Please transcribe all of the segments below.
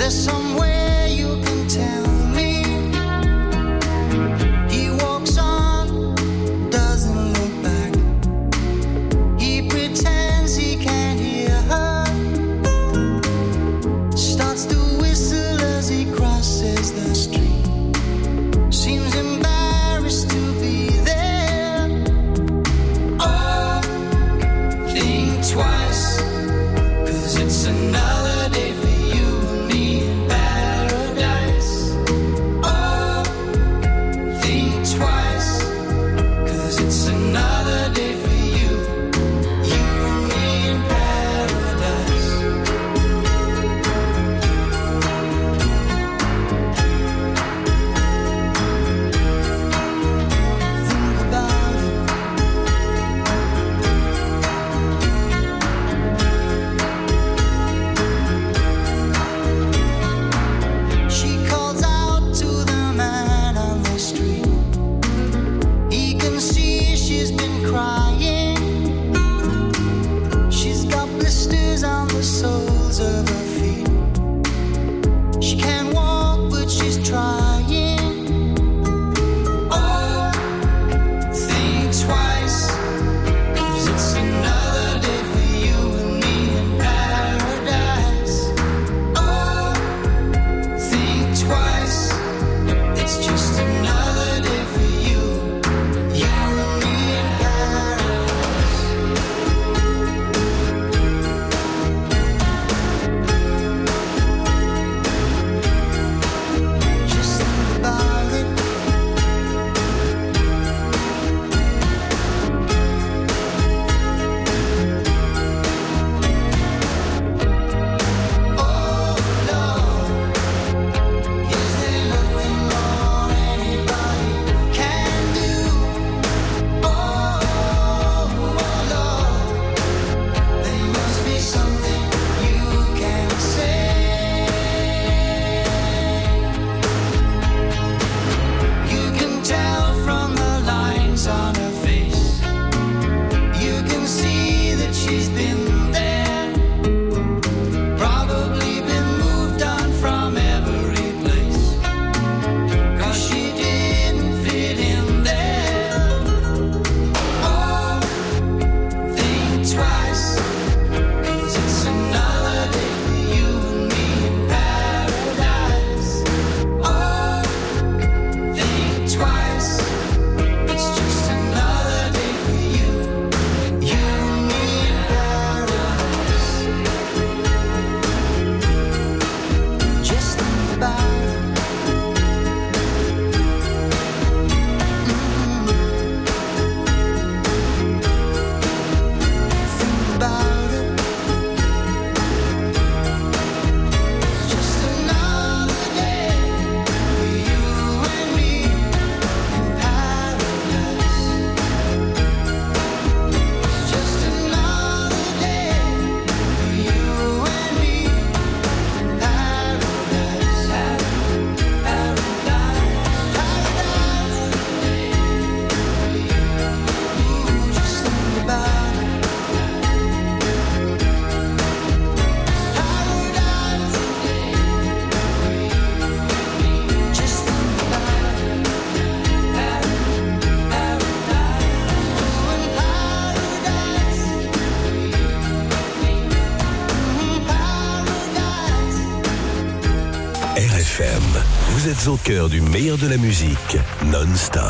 RFM, vous êtes au cœur du meilleur de la musique, non-stop.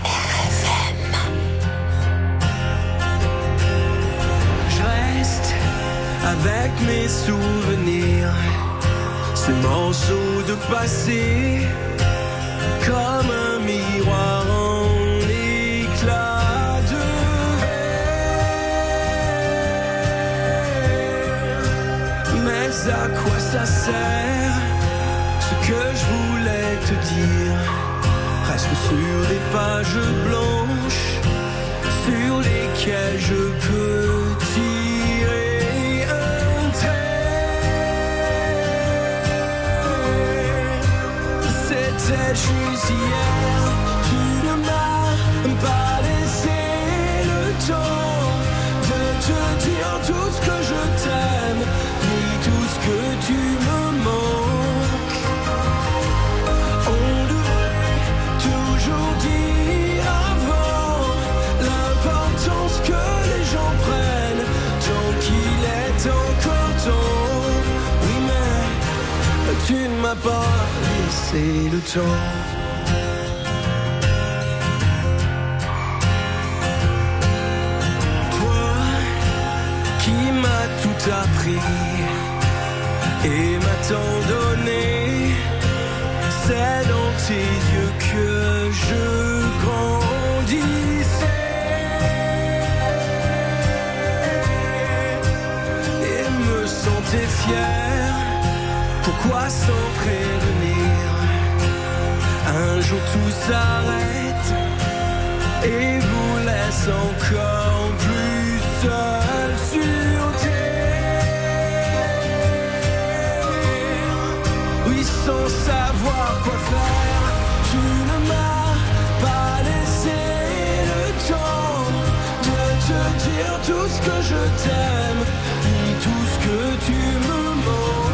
RFM. Je reste avec mes souvenirs, ces morceaux de passé, comme un miroir en éclat de verre. Mais à quoi ça sert? Ce que je voulais te dire reste sur des pages blanches sur lesquelles je peux tirer un trait. C'était juste hier, tu ne m'as pas laissé le temps de te dire tout ce que je t'aime, ni tout ce que tu me manques. m'as pas laissé le temps. Toi qui m'as tout appris et m'as tant donné, c'est dans tes yeux que je grandissais et me sentais fier. Pourquoi sans prévenir, un jour tout s'arrête et vous laisse encore plus seul sur terre. Oui, sans savoir quoi faire, tu ne m'as pas laissé le temps de te dire tout ce que je t'aime, ni tout ce que tu me manques.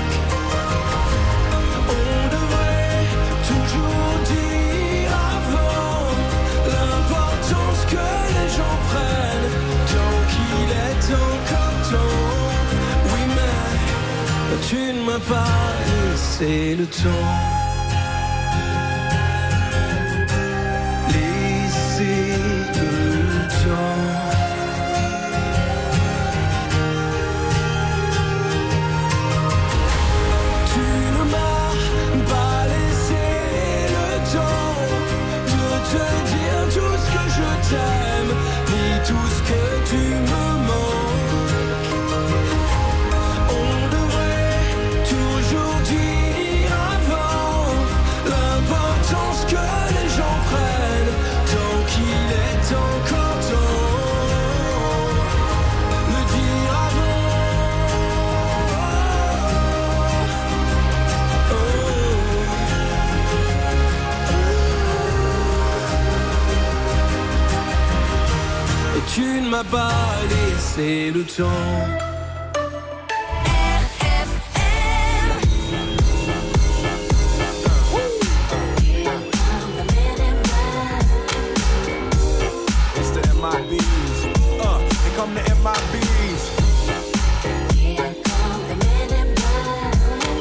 Tu ne m'as pas laissé le temps. Laissé le temps. Tu ne m'as pas laissé le temps de te dire tout ce que je t'aime, ni tout ce que tu me manques. Tu ne m'as pas laissé le temps. It's the MIBs. Here come the MIBs. Here come the men in black.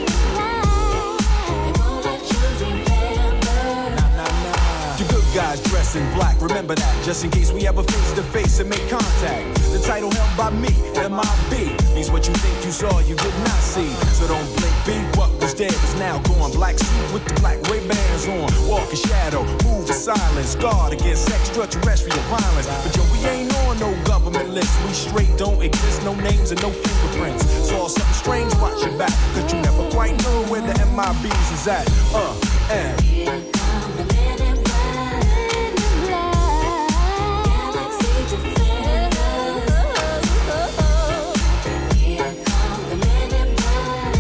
They won't let you remember. Nah. You good guys dressed in black, remember that, just in case we ever face to face and make contact. The title held by me, MIB, means what you think you saw, you did not see. So don't blink, be what was dead is now gone. Black suit with the black Ray-Bans on, walk in shadow, move in silence, guard against extraterrestrial violence. But yo, we ain't on no government list, we straight don't exist, no names and no fingerprints. Saw something strange, watch your back, cause you never quite know where the MIBs is at. And Here come the men in black. Galaxy defenders. Here come the men in black.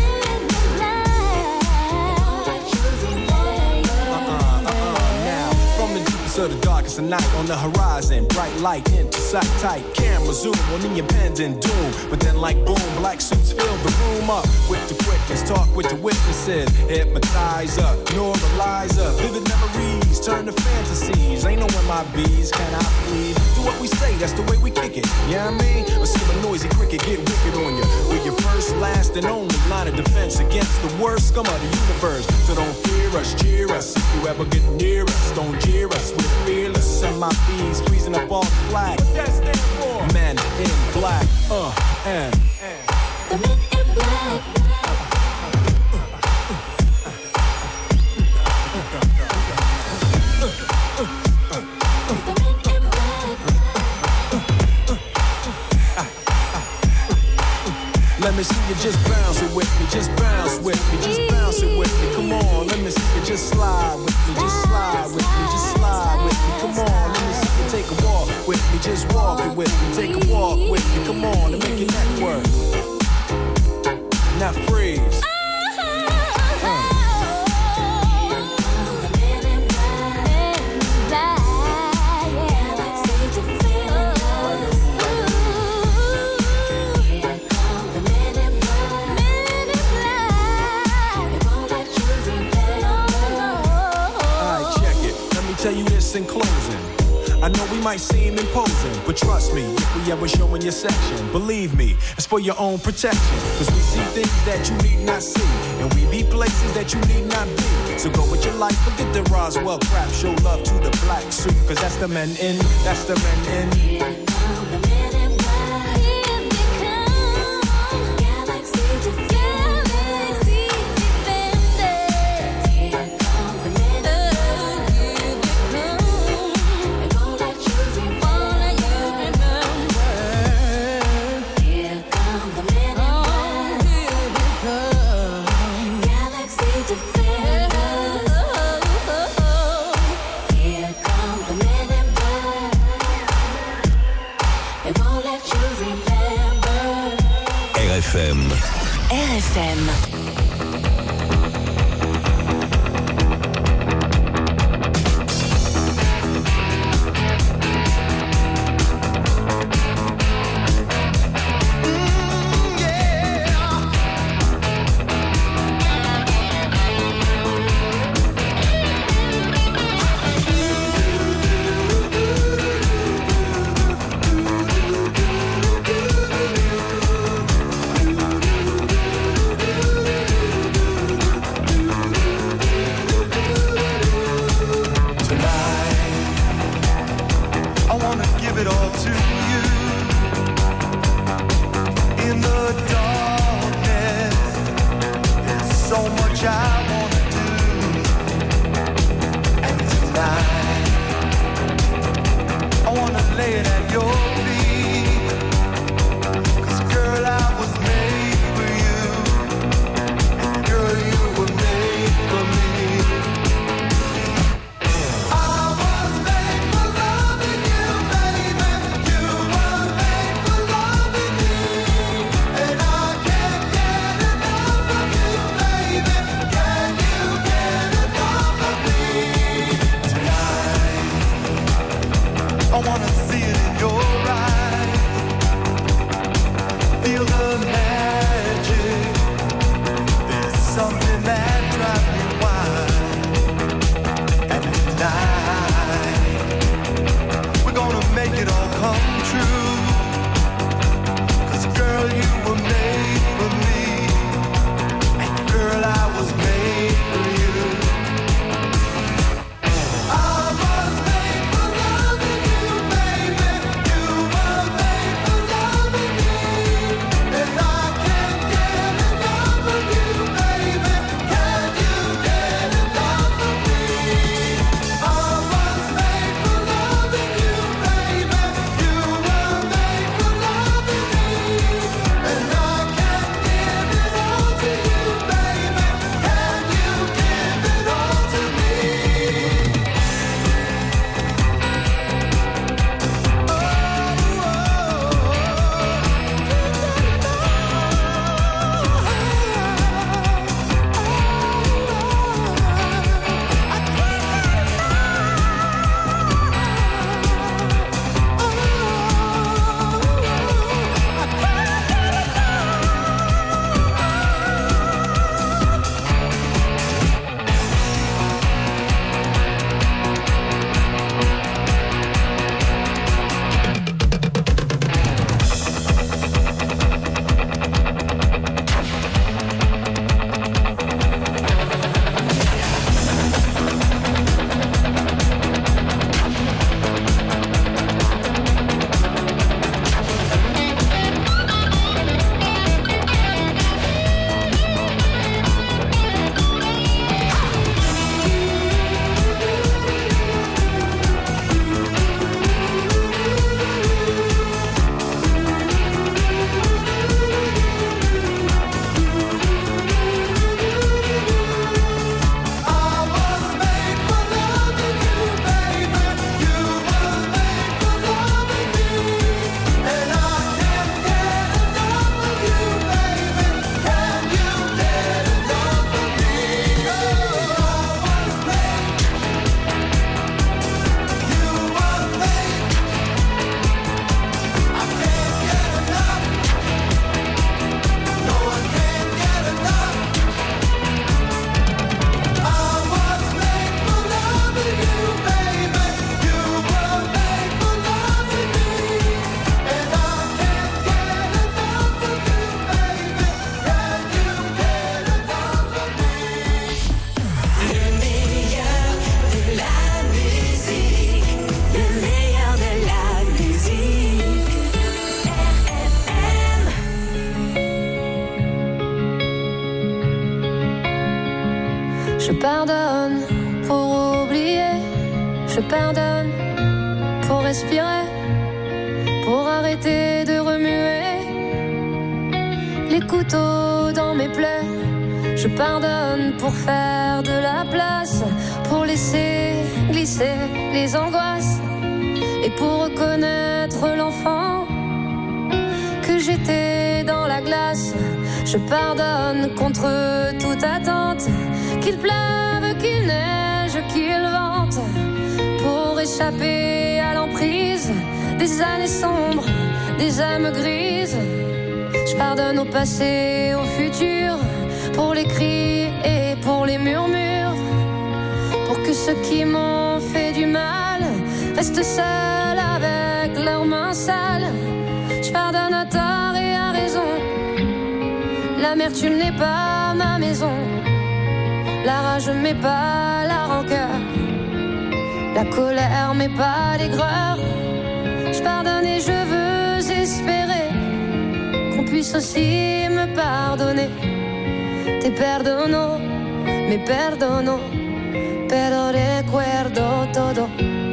They won't let you remember. now, from the deepest of the darkest of night, on the horizon, bright light into sight tight. Camera zoom on the impending doom, but then like boom, black suits fill the room up with the quickness. Talk with the witnesses, hypnotizer, neuralizer, vivid memories turn to fantasies. Ain't no MIBs, can I please? Do what we say, that's the way we kick it. Yeah, I mean, or see a noisy cricket get wicked on you. We're your first, last, and only line of defense against the worst scum of the universe. So don't fear us, cheer us. If you ever get near us, don't jeer us. We're fearless. MIBs freezing up all the flag. What that stand for? Men in black. And The men in black. The men in black. let me see you just bounce it with me, just bounce with me, just bounce it with me. Come on, let me see you just slide with me, just slide with me, just slide with me. Come on, let me see you take a walk with me, just walk it with me, take a walk with me. Come on, and make your neck work. Now freeze. Tell you this in closing, I know we might seem imposing, but trust me, if we ever show in your section, believe me, it's for your own protection. Cause we see things that you need not see, and we be places that you need not be. So go with your life, forget the Roswell crap. Show love to the black suit, cause that's the men in, that's the men in. Here come the men in black. Here they come. Galaxy defenders. Here come the men in black. Here they come. They won't let you remember. Here come the men in black. Here they come. Galaxy defenders. Here come the men in black. They won't let you remember. RFM. RFM. Je pardonne pour oublier, je pardonne pour respirer, pour arrêter de remuer les couteaux dans mes plaies. Je pardonne pour faire de la place, pour laisser glisser les angoisses et pour reconnaître l'enfant que j'étais dans la glace. Je pardonne contre toute attente, qu'il pleuve, qu'il neige, qu'il vente, pour échapper à l'emprise des années sombres, des âmes grises. Je pardonne au passé, au futur, pour les cris et pour les murmures, pour que ceux qui m'ont fait du mal restent seuls avec leurs mains sales. Je pardonne à tort et à raison. L'amertume n'est pas ma maison. La rage m'est pas la rancœur. La colère m'est pas l'aigreur. Je pardonne et je veux espérer qu'on puisse aussi me pardonner. Te perdono, me perdono, pero recuerdo todo.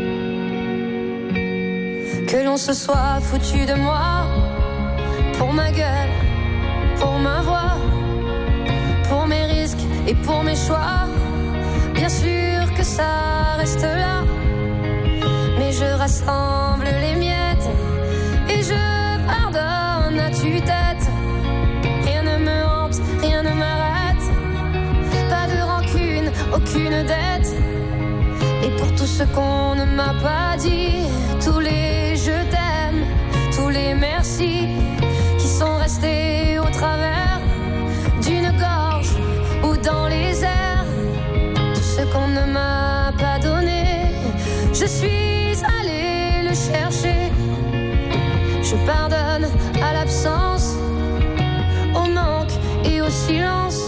Que l'on se soit foutu de moi, pour ma gueule, pour ma voix, pour mes risques et pour mes choix. Bien sûr que ça reste là, mais je rassemble les miettes et je pardonne à tue-tête. Rien ne me hante, rien ne m'arrête, pas de rancune, aucune dette. Et pour tout ce qu'on ne m'a pas dit, tous les je t'aime, tous les merci qui sont restés au travers d'une gorge ou dans les airs. Tout ce qu'on ne m'a pas donné, je suis allée le chercher. Je pardonne à l'absence, au manque et au silence.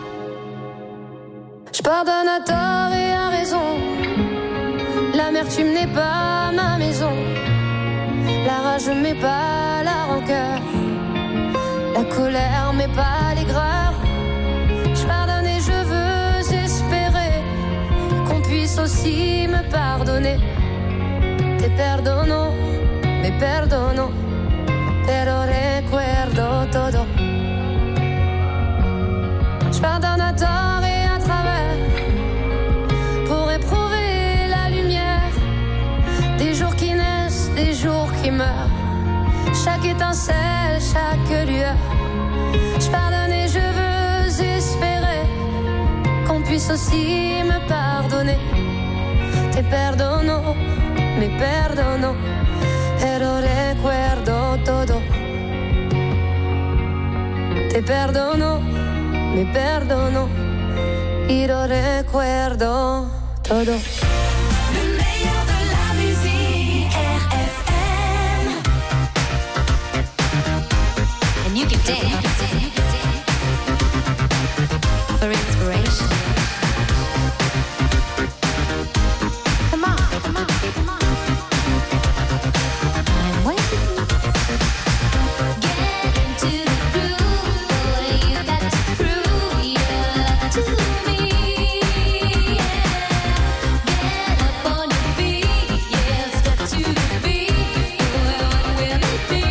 Je pardonne à tort et à raison. L'amertume n'est pas ma maison. La rage m'est pas la rancœur. La colère m'est pas l'aigreur. Je pardonne et je veux espérer qu'on puisse aussi me pardonner. Te perdono, me perdono, pero recuerdo todo. Je pardonne à tort et à travers, pour éprouver la lumière des jours qui naissent, des jours qui meurent, chaque étincelle, chaque lueur. Je pardonne et je veux espérer qu'on puisse aussi me pardonner. Te perdono, me perdono, pero recuerdo todo. Te perdono, me perdono, y lo recuerdo todo. Le meilleur de la musique, RFM. And you can dance for inspiration. Come on, come on, come on. I'm waiting. Get into the groove, boy, you got to prove your love to me. Get up on your feet, yeah, step to the beat. Boy, what will it be?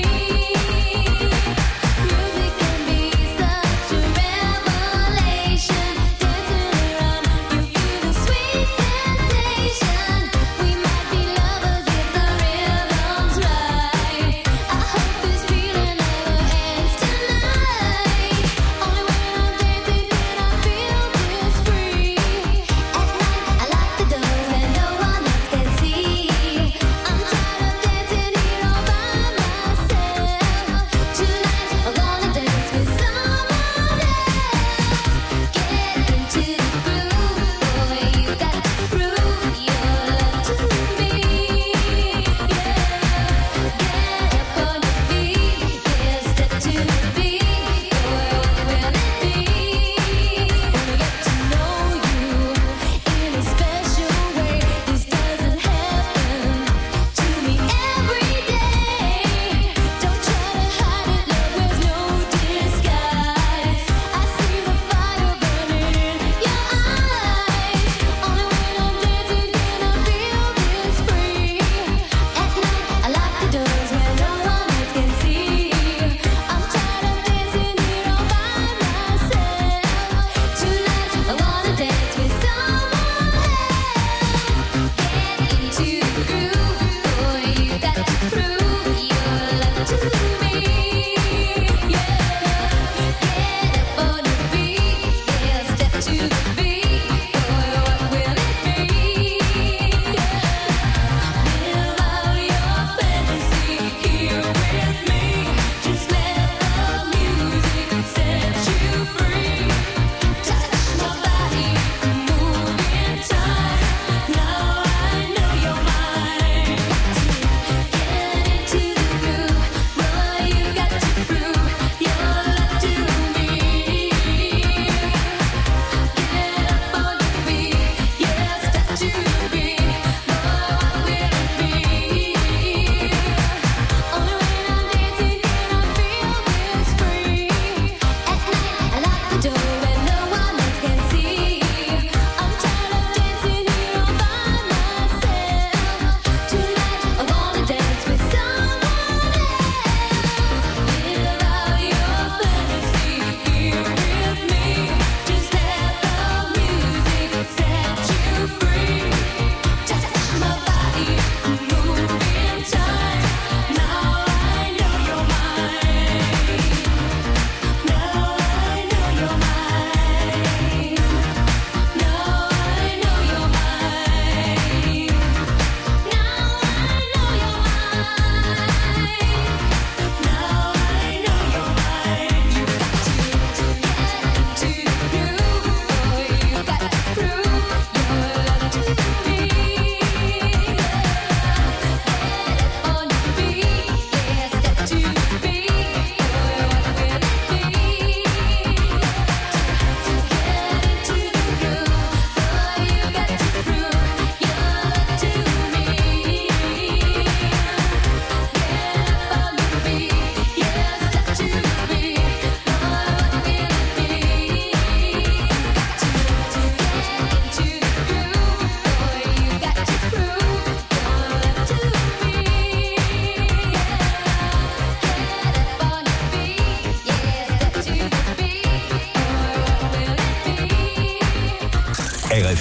Music can be such a revelation, dancing around.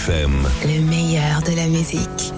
FM. Le meilleur de la musique.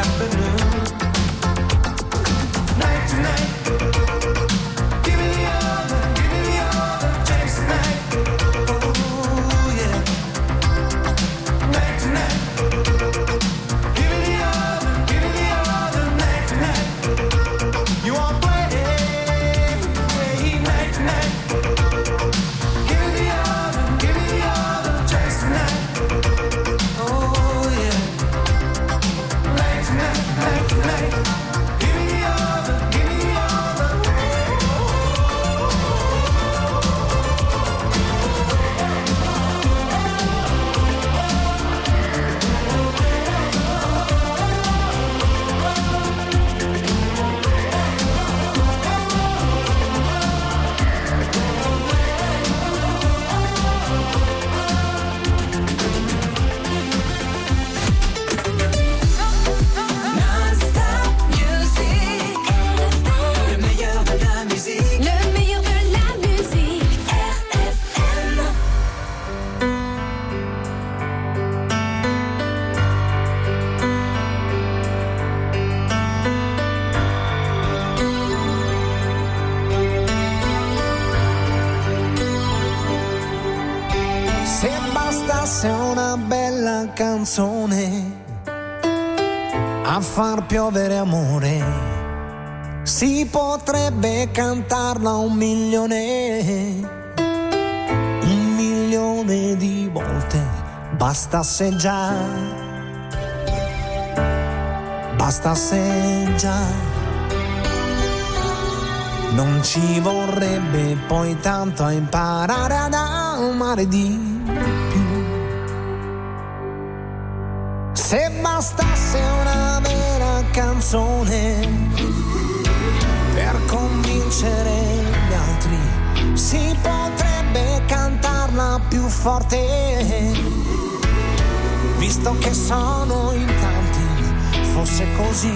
afternoon. Night to night. Give me the other chance tonight. Oh yeah. Night to night. Give me the other night to night. You want to play night to night. Give me the other chance tonight. Oh yeah. Night to night, night to night. Give me the other. Non-stop music. Le meilleur de la musique. Le meilleur de la musique. RFM. Se bastasse una bella canzone a far piovere amore, si potrebbe cantarla 1.000.000 di volte. Bastasse già, non ci vorrebbe poi tanto a imparare ad amare di più. Se bastasse una vera canzone per convincere gli altri, si potrebbe cantarla più forte. Visto che sono in tanti, fosse così.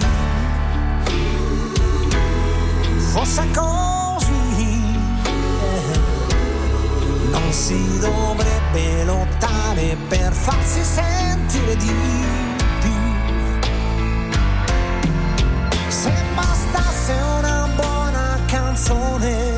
Non si dovrebbe lottare per farsi sentire di più. Se bastasse una buona canzone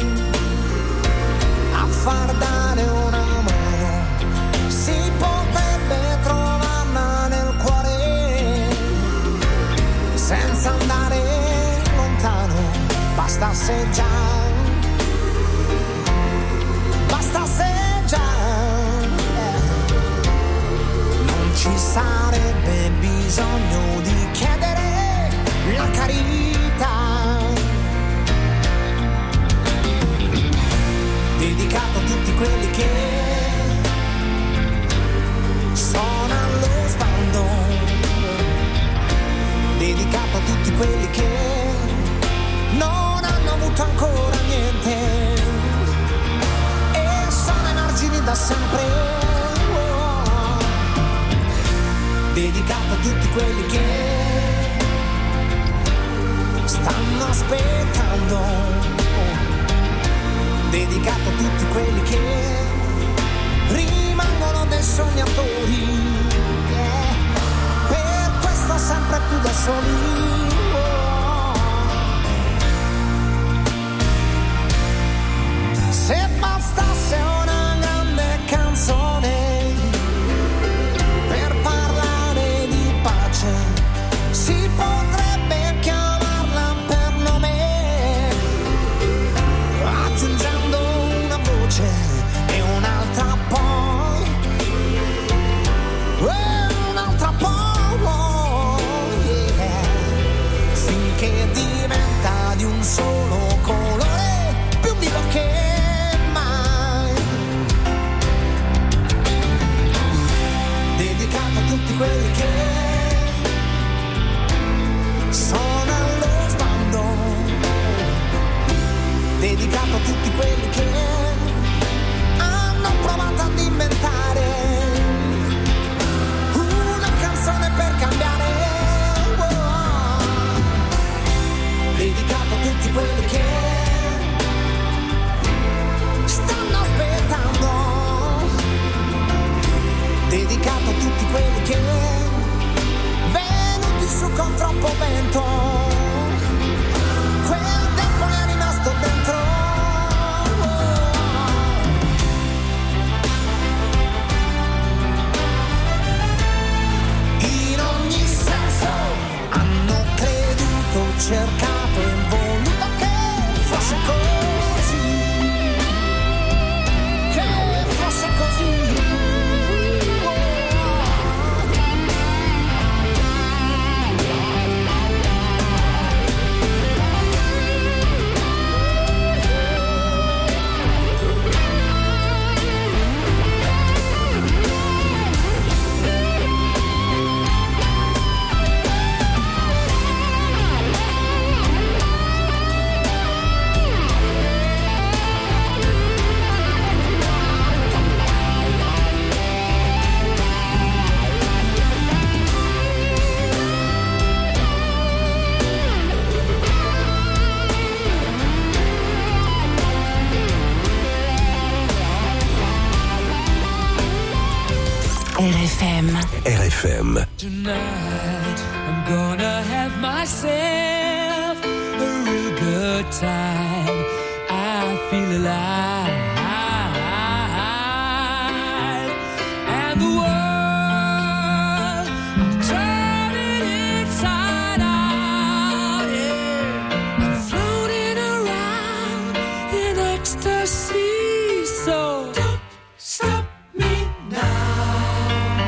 a far dare una mano, si potrebbe trovarla nel cuore senza andare lontano. Bastasse già, non ci sarebbe bisogno di chiedere la carità. Dedicato a tutti quelli che sono allo sbando, dedicato a tutti quelli che non hanno avuto ancora niente e sono ai margini da sempre. Dedicato a tutti quelli che stanno aspettando. Dedicato a tutti quelli che rimangono dei sognatori, per questo sempre più da soli. Se bastasse una grande canzone per parlare di pace, si potrebbe chiamarla per nome, aggiungendo una voce e un'altra poi, un'altra poi, yeah. RFM. RFM. Tonight, I'm gonna have myself a real good time. I feel alive. And the world, I'm turning inside out. Yeah. I'm floating around in ecstasy. So don't stop me now.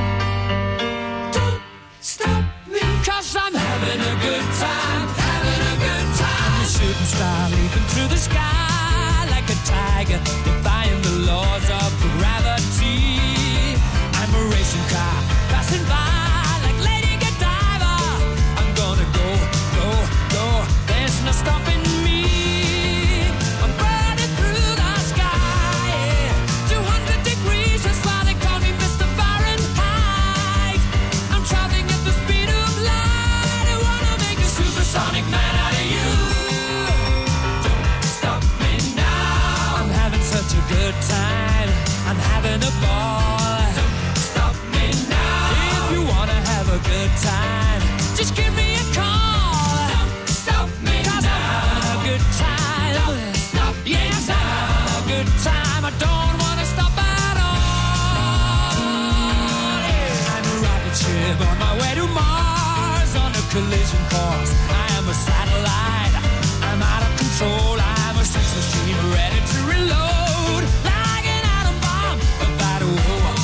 Don't stop me. 'Cause I'm having a good time, having a good time. I'm a shooting star leaping through the sky like a tiger, defying the laws of gravity. I'm a racing car passing by like Lady Godiva. I'm gonna go, go, go. There's no stopping me. I'm burning through the sky. Yeah. 200 degrees, that's why they call me Mr. Fahrenheit. I'm traveling at the speed of light. I wanna make a supersonic man out of you. Don't stop me now. I'm having such a good time. I'm having a ball. Don't stop me now. If you wanna have a good time, just give me a call. Don't stop me 'cause now. I'm having a good time. Don't stop me yes, now. I'm having a good time. I don't wanna stop at all. Yeah. I'm a rocket ship on my way to Mars on a collision course. I am a satellite. I'm out of control. I'm a sex machine ready to reload. Like an atom bomb about to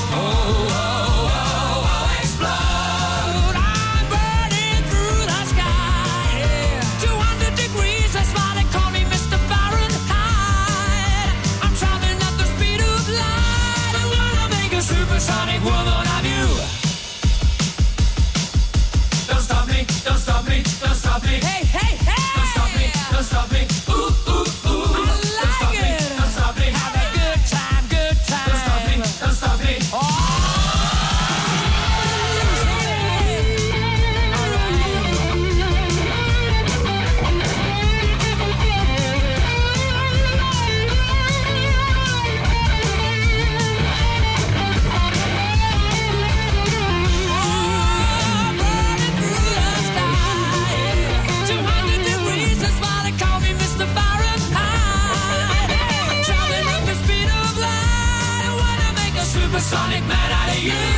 explode. I'm burning through the sky. Yeah. 200 degrees, that's why they call me Mr. Fahrenheit. I'm traveling at the speed of light. I wanna make a supersonic woman of you. Don't stop me, don't stop me, don't stop me. Hey, hey, hey! Don't stop me, don't stop me. Ooh, ooh, ooh. I like don't stop it. Me, don't stop me. Have a good time, good time. Don't stop me, don't stop me. Oh! Supersonic man out of you.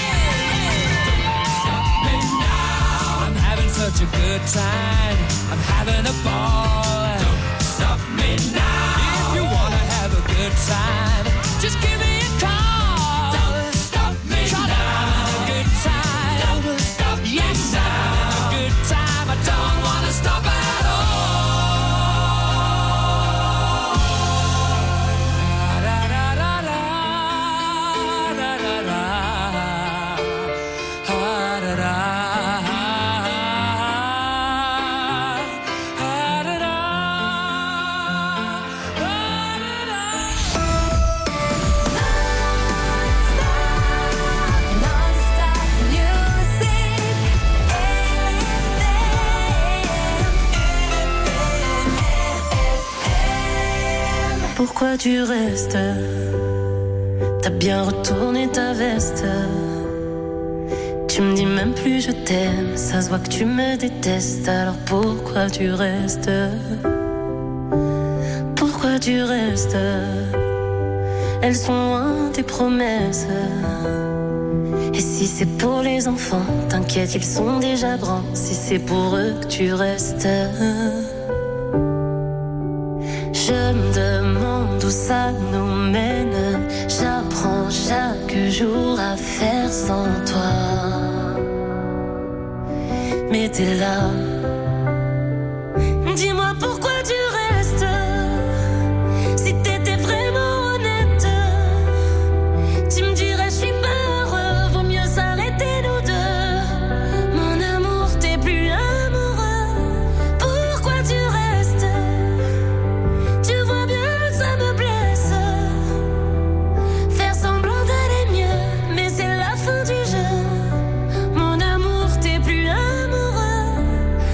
Stop me now. I'm having such a good time. I'm having a ball. Don't stop me now. If you wanna have a good time, just give me a call. Don't stop me now. I'm having a good time. Don't stop me yes, now. I'm having a good time. I don't wanna stop at all. Pourquoi tu restes? T'as bien retourné ta veste. Tu me dis même plus je t'aime. Ça se voit que tu me détestes. Alors pourquoi tu restes? Pourquoi tu restes? Elles sont loin tes promesses. Et si c'est pour les enfants, t'inquiète, ils sont déjà grands. Si c'est pour eux que tu restes, je me demande où ça nous mène. J'apprends chaque jour à faire sans toi. Mais t'es là. Dis-moi pourquoi tu restes. Si t'étais vraiment honnête, tu me dirais je suis pas heureux. Vaut mieux s'arrêter nous deux. Mon amour, t'es plus amoureux. Pourquoi tu restes? Tu vois bien que ça me blesse. Faire semblant d'aller mieux, mais c'est la fin du jeu. Mon amour, t'es plus amoureux.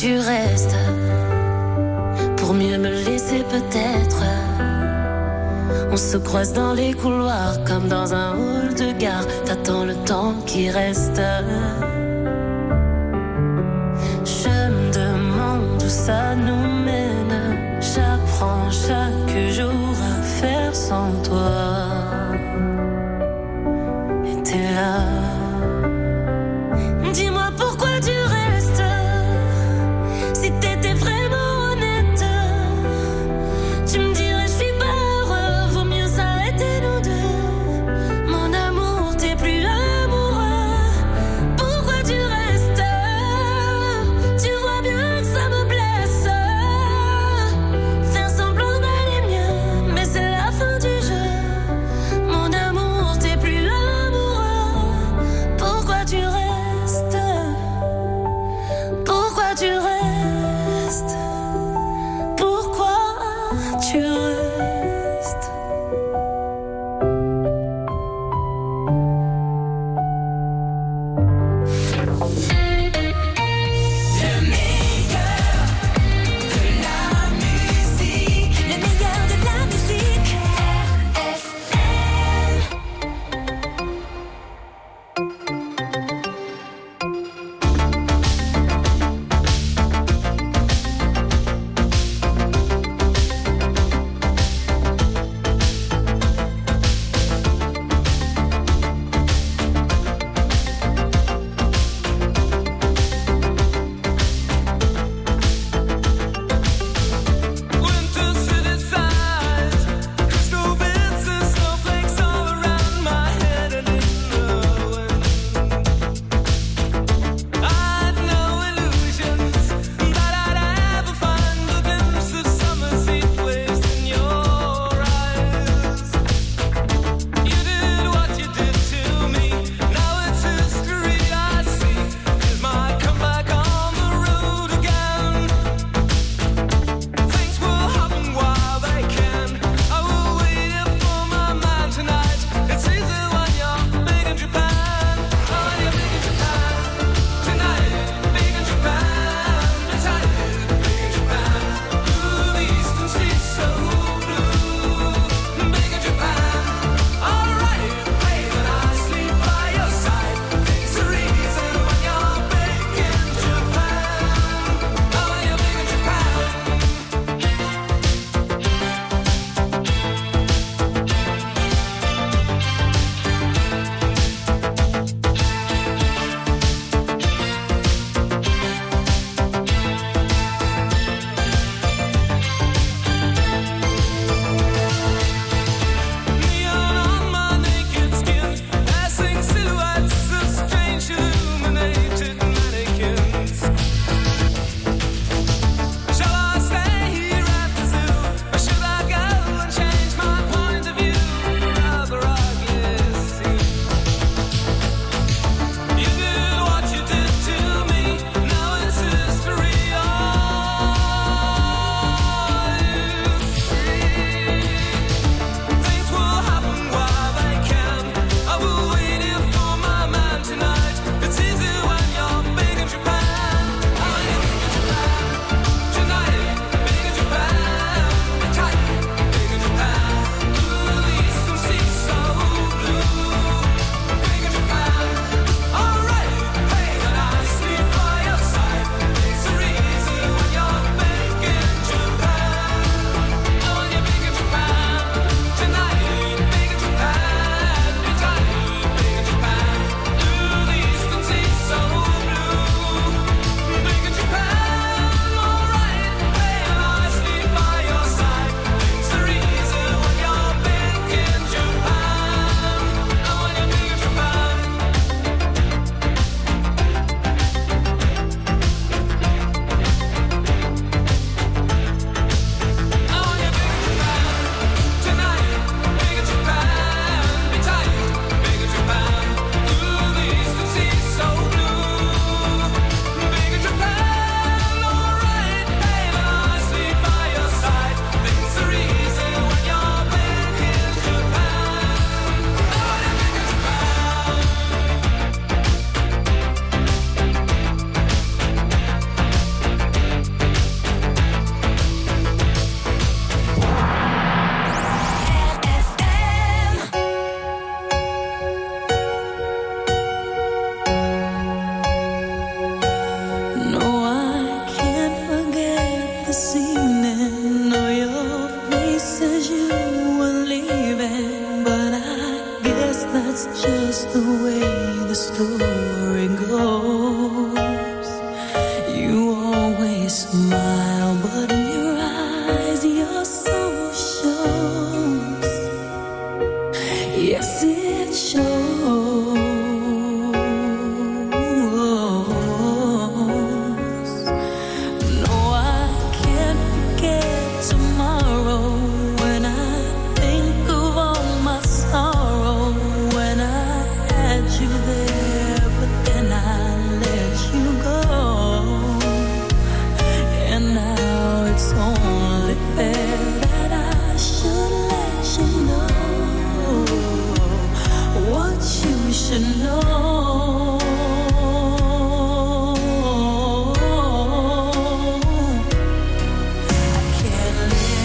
tu restes pour mieux me laisser peut-être. On se croise dans les couloirs comme dans un hall de gare. T'attends le temps qui reste. Je me demande où ça nous mène. J'apprends chaque jour à faire sans toi. Et t'es là. Dis-moi pourquoi tu restes. Si t'étais vraiment honnête, tu me dirais je suis pas heureux, vaut mieux s'arrêter nous deux. Mon amour, t'es plus amoureux. Pourquoi tu restes? Tu vois bien que ça me blesse. Faire semblant d'aller mieux, mais c'est la fin du jeu. that's just the way the story goes. You always smile, but in your eyes your soul shows. Yes, it shows. No, I can't forget tomorrow when I think of all my sorrow. When I had you there, but then I let you go. And now it's only fair that I should let you know what you should know. I can't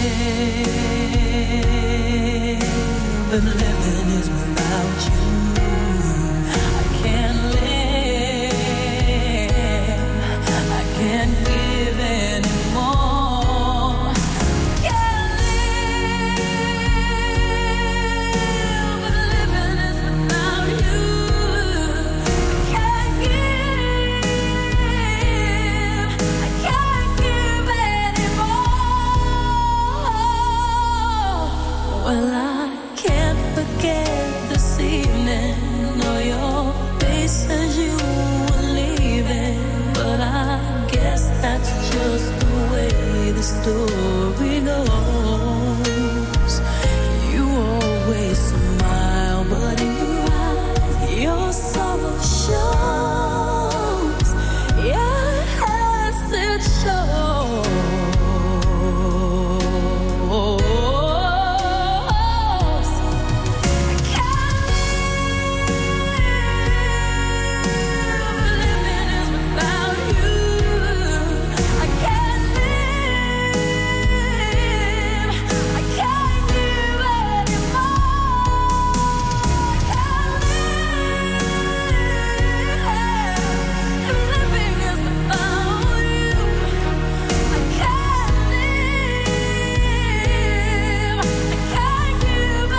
live, and living is without you. I can't live, I can't give anymore. Can't live, but living is without you. Can't give, I can't give anymore. Well, I can't forget this evening or your face as you were leaving, but I guess that's just the way the story goes. You always smile, but in your eyes your sorrow shows. Yes, it shows. I can't live, living is without you. I can't live, I can't give anymore. I can't live, living is without you. I can't live, I can't give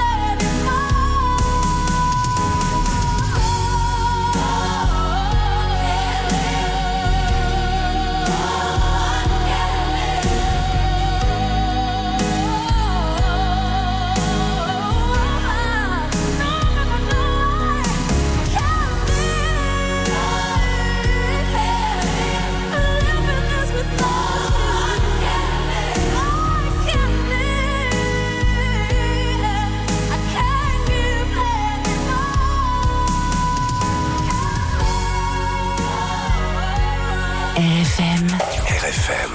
RFM. RFM.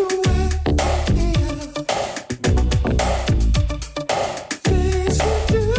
Things you do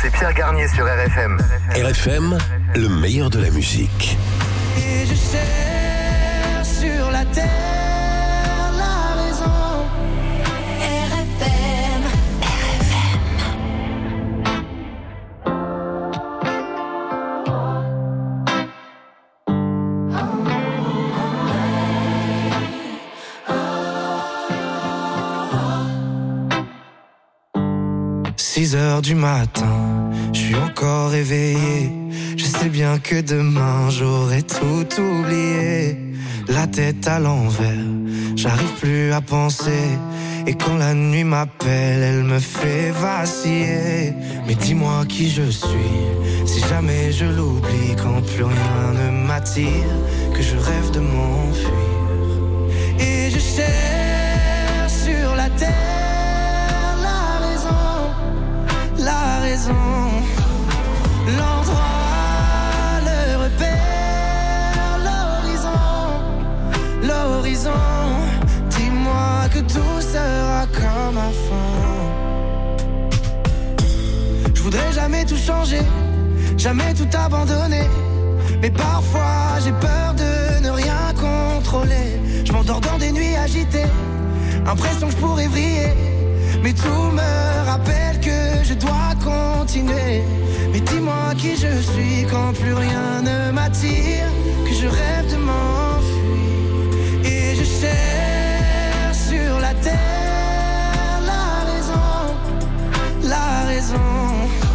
c'est Pierre Garnier sur RFM. RFM, le meilleur de la musique. Et je cherche sur la terre la raison. RFM. Six heures du matin, je suis encore réveillé. Je sais bien que demain j'aurai tout oublié. La tête à l'envers, j'arrive plus à penser. Et quand la nuit m'appelle, elle me fait vaciller. Mais dis-moi qui je suis, si jamais je l'oublie. Quand plus rien ne m'attire, que je rêve de m'enfuir. Et je cherche sur la terre la raison, l'endroit, le repère, l'horizon. Dis-moi que tout sera comme avant. Je voudrais jamais tout changer, jamais tout abandonner. Mais parfois j'ai peur de ne rien contrôler. Je m'endors dans des nuits agitées, impression que je pourrais vriller. Mais tout me rappelle que je dois continuer. Mais dis-moi qui je suis quand plus rien ne m'attire, que je rêve de m'enfuir. Et je cherche sur la terre la raison,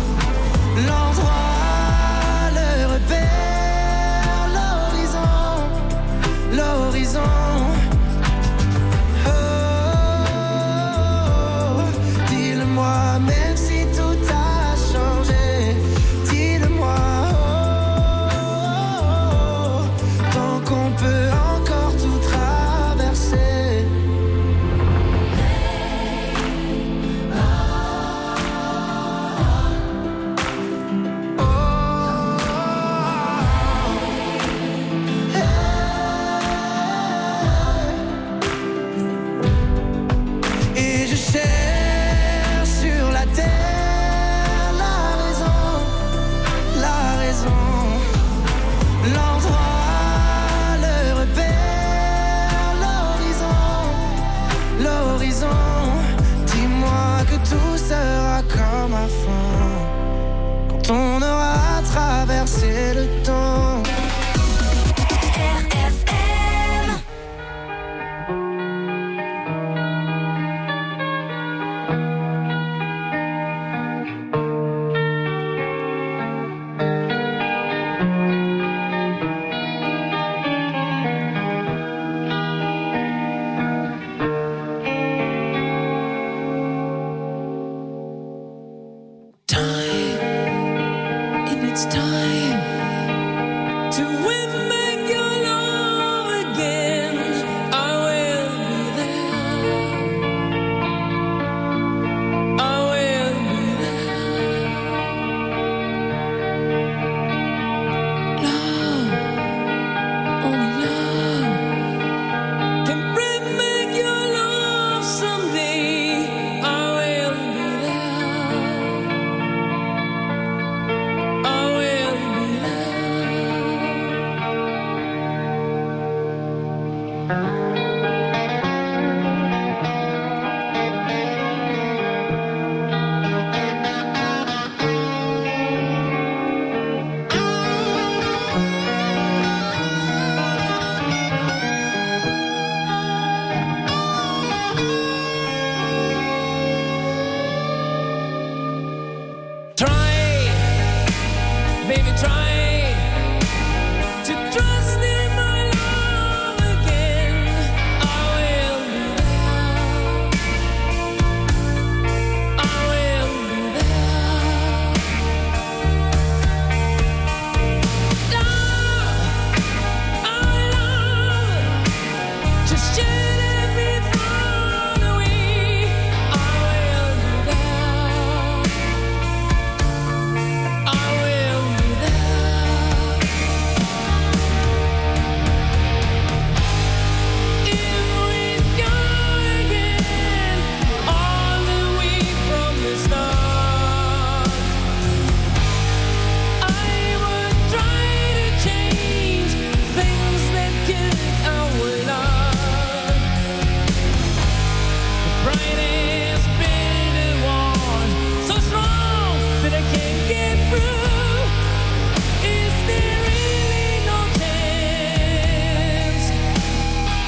l'endroit, le repère, l'horizon. Même si tout a changé, dis-le-moi, tant qu'on peut encore tout traverser. Et je cherche sur la terre la raison, l'endroit, le repère, l'horizon. Dis-moi que tout sera comme avant, quand on aura traversé le temps.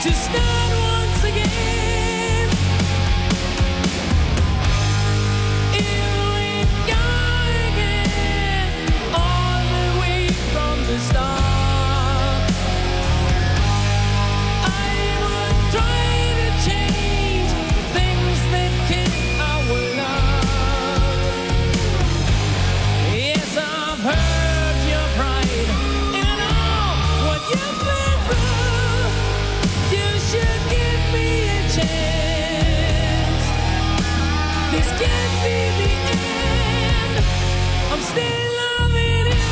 to start once again. Here we go again, all the way from the start. I would try to change the things that kill our love. Yes, I've heard your pride, and I know what you've been through. You should give me a chance. This can't be the end. I'm still loving you.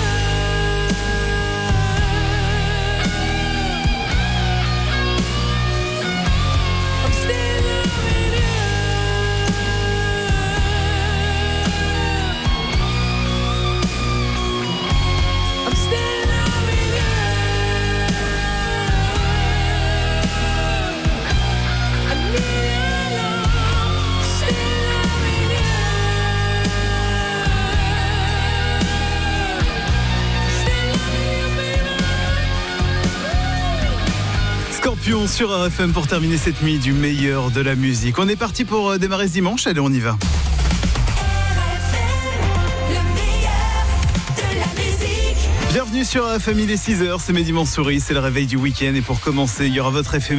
I'm still loving you. I'm still loving you. I need your love. Still loving you. Still loving you, baby. Scorpion sur RFM pour terminer cette nuit du meilleur de la musique. On est parti pour démarrer ce dimanche. Allez, on y va. Le meilleur de la musique. Bienvenue sur RFM, il est 6h, c'est Mehdi Mansouri, c'est le réveil du week-end. Et pour commencer, il y aura votre éphémère.